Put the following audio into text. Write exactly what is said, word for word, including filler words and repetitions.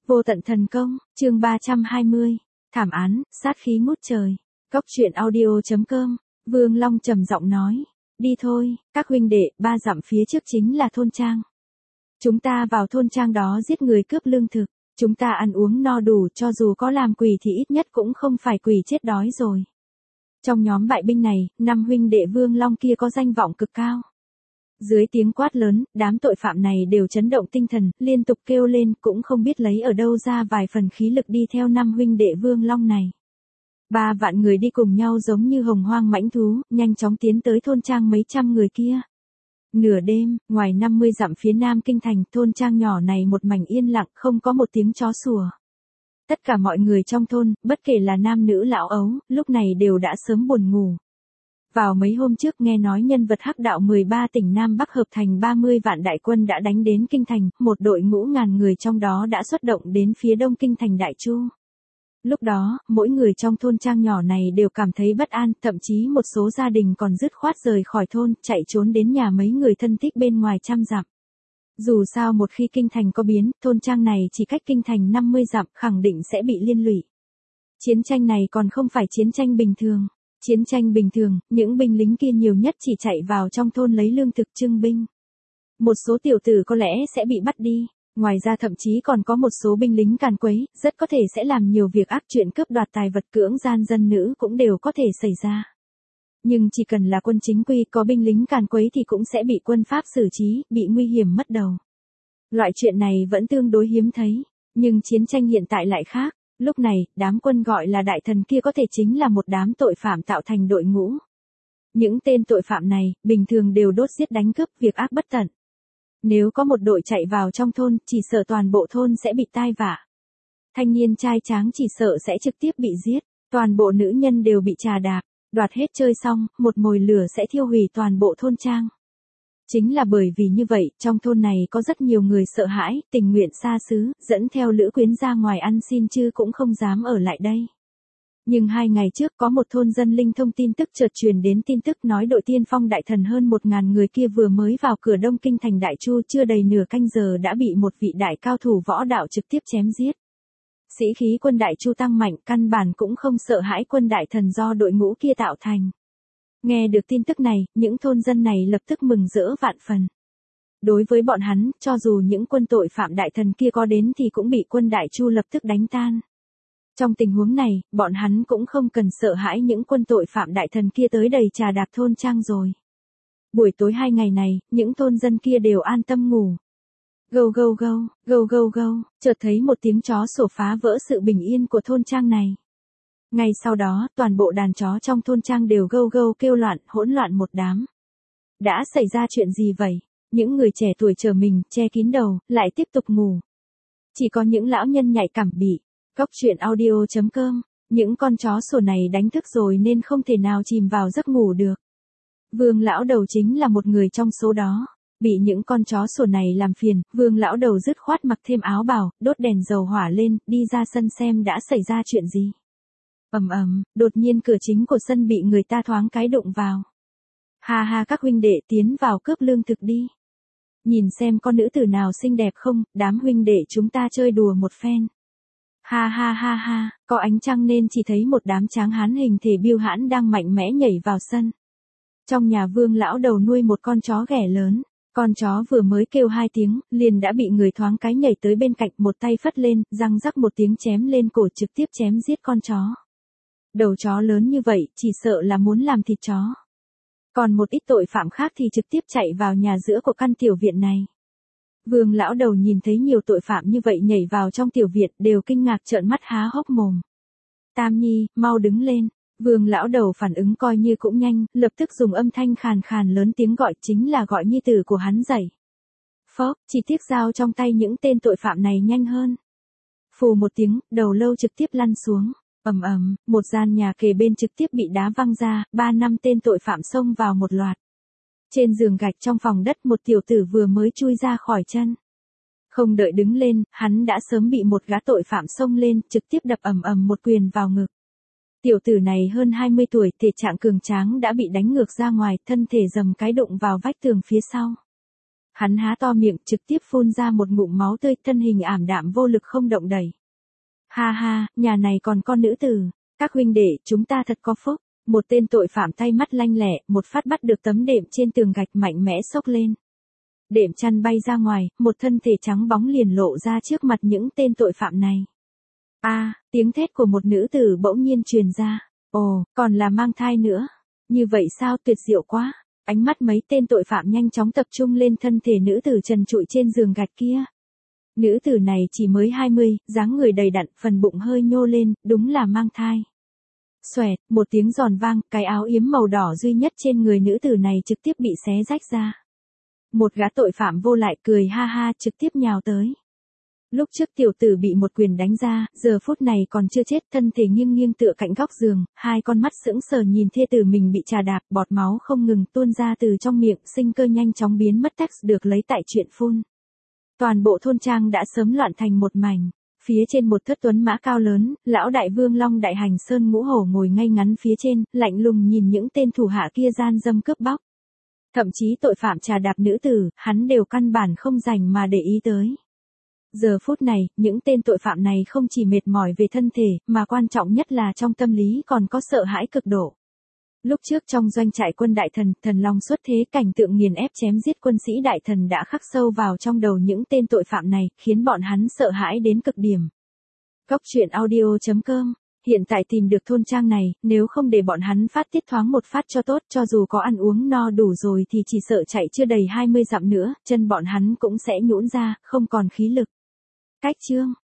Vô tận thần công, chương ba trăm hai mươi. Thảm án, sát khí ngút trời. Cốc truyện audio chấm com. Vương Long trầm giọng nói. Đi thôi, các huynh đệ, ba dặm phía trước chính là thôn trang. Chúng ta vào thôn trang đó giết người cướp lương thực. Chúng ta ăn uống no đủ, cho dù có làm quỷ thì ít nhất cũng không phải quỷ chết đói rồi. Trong nhóm bại binh này, năm huynh đệ Vương Long kia có danh vọng cực cao. Dưới tiếng quát lớn, đám tội phạm này đều chấn động tinh thần, liên tục kêu lên, cũng không biết lấy ở đâu ra vài phần khí lực đi theo năm huynh đệ Vương Long này. Ba vạn người đi cùng nhau giống như hồng hoang mãnh thú, nhanh chóng tiến tới thôn trang mấy trăm người kia. Nửa đêm, ngoài năm mươi dặm phía nam kinh thành, thôn trang nhỏ này một mảnh yên lặng, không có một tiếng chó sủa. Tất cả mọi người trong thôn, bất kể là nam nữ lão ấu, lúc này đều đã sớm buồn ngủ. Vào mấy hôm trước nghe nói nhân vật hắc đạo mười ba tỉnh Nam Bắc hợp thành ba mươi vạn đại quân đã đánh đến kinh thành, một đội ngũ ngàn người trong đó đã xuất động đến phía đông kinh thành Đại Chu. Lúc đó, mỗi người trong thôn trang nhỏ này đều cảm thấy bất an, thậm chí một số gia đình còn dứt khoát rời khỏi thôn, chạy trốn đến nhà mấy người thân thích bên ngoài trăm dặm. Dù sao một khi kinh thành có biến, thôn trang này chỉ cách kinh thành năm mươi dặm, khẳng định sẽ bị liên lụy. Chiến tranh này còn không phải chiến tranh bình thường. Chiến tranh bình thường, những binh lính kia nhiều nhất chỉ chạy vào trong thôn lấy lương thực trưng binh. Một số tiểu tử có lẽ sẽ bị bắt đi, ngoài ra thậm chí còn có một số binh lính càn quấy, rất có thể sẽ làm nhiều việc ác, chuyện cướp đoạt tài vật, cưỡng gian dân nữ cũng đều có thể xảy ra. Nhưng chỉ cần là quân chính quy có binh lính càn quấy thì cũng sẽ bị quân Pháp xử trí, bị nguy hiểm mất đầu. Loại chuyện này vẫn tương đối hiếm thấy, nhưng chiến tranh hiện tại lại khác. Lúc này, đám quân gọi là đại thần kia có thể chính là một đám tội phạm tạo thành đội ngũ. Những tên tội phạm này, bình thường đều đốt giết đánh cướp, việc ác bất tận. Nếu có một đội chạy vào trong thôn, chỉ sợ toàn bộ thôn sẽ bị tai vạ. Thanh niên trai tráng chỉ sợ sẽ trực tiếp bị giết, toàn bộ nữ nhân đều bị trà đạp, đoạt hết chơi xong, một mồi lửa sẽ thiêu hủy toàn bộ thôn trang. Chính là bởi vì như vậy, trong thôn này có rất nhiều người sợ hãi, tình nguyện xa xứ, dẫn theo lữ quyến ra ngoài ăn xin chứ cũng không dám ở lại đây. Nhưng hai ngày trước có một thôn dân linh thông tin tức chợt truyền đến tin tức nói đội tiên phong đại thần hơn một ngàn người kia vừa mới vào cửa đông kinh thành Đại Chu, chưa đầy nửa canh giờ đã bị một vị đại cao thủ võ đạo trực tiếp chém giết. Sĩ khí quân Đại Chu tăng mạnh, căn bản cũng không sợ hãi quân đại thần do đội ngũ kia tạo thành. Nghe được tin tức này, những thôn dân này lập tức mừng rỡ vạn phần. Đối với bọn hắn, cho dù những quân tội phạm đại thần kia có đến thì cũng bị quân Đại Chu lập tức đánh tan. Trong tình huống này, bọn hắn cũng không cần sợ hãi những quân tội phạm đại thần kia tới đầy trà đạp thôn trang rồi. Buổi tối hai ngày này, những thôn dân kia đều an tâm ngủ. Gâu gâu gâu, gâu gâu gâu, chợt thấy một tiếng chó sủa phá vỡ sự bình yên của thôn trang này. Ngay sau đó, toàn bộ đàn chó trong thôn trang đều gâu gâu kêu loạn, hỗn loạn một đám. Đã xảy ra chuyện gì vậy? Những người trẻ tuổi chờ mình, che kín đầu, lại tiếp tục ngủ. Chỉ có những lão nhân nhạy cảm bị. Cốc truyện audio chấm com. Những con chó sủa này đánh thức rồi nên không thể nào chìm vào giấc ngủ được. Vương lão đầu chính là một người trong số đó. Bị những con chó sủa này làm phiền, Vương lão đầu dứt khoát mặc thêm áo bào, đốt đèn dầu hỏa lên, đi ra sân xem đã xảy ra chuyện gì. Ầm ầm, đột nhiên cửa chính của sân bị người ta thoáng cái đụng vào. Ha ha, các huynh đệ tiến vào cướp lương thực đi. Nhìn xem con nữ tử nào xinh đẹp không, đám huynh đệ chúng ta chơi đùa một phen. Ha ha ha ha, có ánh trăng nên chỉ thấy một đám tráng hán hình thể biêu hãn đang mạnh mẽ nhảy vào sân. Trong nhà Vương lão đầu nuôi một con chó ghẻ lớn. Con chó vừa mới kêu hai tiếng, liền đã bị người thoáng cái nhảy tới bên cạnh, một tay phất lên, răng rắc một tiếng chém lên cổ, trực tiếp chém giết con chó. Đầu chó lớn như vậy, chỉ sợ là muốn làm thịt chó. Còn một ít tội phạm khác thì trực tiếp chạy vào nhà giữa của căn tiểu viện này. Vương lão đầu nhìn thấy nhiều tội phạm như vậy nhảy vào trong tiểu viện, đều kinh ngạc trợn mắt há hốc mồm. Tam Nhi, mau đứng lên. Vương lão đầu phản ứng coi như cũng nhanh, lập tức dùng âm thanh khàn khàn lớn tiếng gọi, chính là gọi nhi tử của hắn dậy. Phốc, chỉ tiếc dao trong tay những tên tội phạm này nhanh hơn. Phù một tiếng, đầu lâu trực tiếp lăn xuống. Ầm ầm, một gian nhà kề bên trực tiếp bị đá văng ra, ba năm tên tội phạm xông vào một loạt. Trên giường gạch trong phòng đất một tiểu tử vừa mới chui ra khỏi chân. Không đợi đứng lên, hắn đã sớm bị một gã tội phạm xông lên, trực tiếp đập ầm ầm một quyền vào ngực. Tiểu tử này hơn hai mươi tuổi, thể trạng cường tráng đã bị đánh ngược ra ngoài, thân thể dầm cái đụng vào vách tường phía sau. Hắn há to miệng trực tiếp phun ra một ngụm máu tươi, thân hình ảm đạm vô lực không động đậy. Ha ha, nhà này còn con nữ tử, các huynh đệ chúng ta thật có phúc. Một tên tội phạm tay mắt lanh lẹ, một phát bắt được tấm đệm trên tường gạch mạnh mẽ xốc lên. Đệm chăn bay ra ngoài, một thân thể trắng bóng liền lộ ra trước mặt những tên tội phạm này. A, à, tiếng thét của một nữ tử bỗng nhiên truyền ra. Ồ, còn là mang thai nữa. Như vậy sao, tuyệt diệu quá. Ánh mắt mấy tên tội phạm nhanh chóng tập trung lên thân thể nữ tử trần trụi trên giường gạch kia. Nữ tử này chỉ mới hai mươi, dáng người đầy đặn, phần bụng hơi nhô lên, đúng là mang thai. Xoẹt, một tiếng giòn vang, cái áo yếm màu đỏ duy nhất trên người nữ tử này trực tiếp bị xé rách ra. Một gã tội phạm vô lại cười ha ha trực tiếp nhào tới. Lúc trước tiểu tử bị một quyền đánh ra, giờ phút này còn chưa chết, thân thể nghiêng nghiêng tựa cạnh góc giường, hai con mắt sững sờ nhìn thê tử mình bị trà đạp, bọt máu không ngừng tuôn ra từ trong miệng, sinh cơ nhanh chóng biến mất, text được lấy tại chuyện phun. Toàn bộ thôn trang đã sớm loạn thành một mảnh. Phía trên một thất tuấn mã cao lớn, lão đại vương Long Đại Hành Sơn Ngũ Hổ ngồi ngay ngắn phía trên, lạnh lùng nhìn những tên thủ hạ kia gian dâm cướp bóc. Thậm chí tội phạm trà đạp nữ tử, hắn đều căn bản không dành mà để ý tới. Giờ phút này, những tên tội phạm này không chỉ mệt mỏi về thân thể, mà quan trọng nhất là trong tâm lý còn có sợ hãi cực độ. Lúc trước trong doanh trại quân đại thần, thần long xuất thế, cảnh tượng nghiền ép chém giết quân sĩ đại thần đã khắc sâu vào trong đầu những tên tội phạm này, khiến bọn hắn sợ hãi đến cực điểm. Góc truyện audio chấm com. Hiện tại tìm được thôn trang này, nếu không để bọn hắn phát tiết thoáng một phát cho tốt, cho dù có ăn uống no đủ rồi thì chỉ sợ chạy chưa đầy hai mươi dặm nữa, chân bọn hắn cũng sẽ nhũn ra, không còn khí lực. Cách chương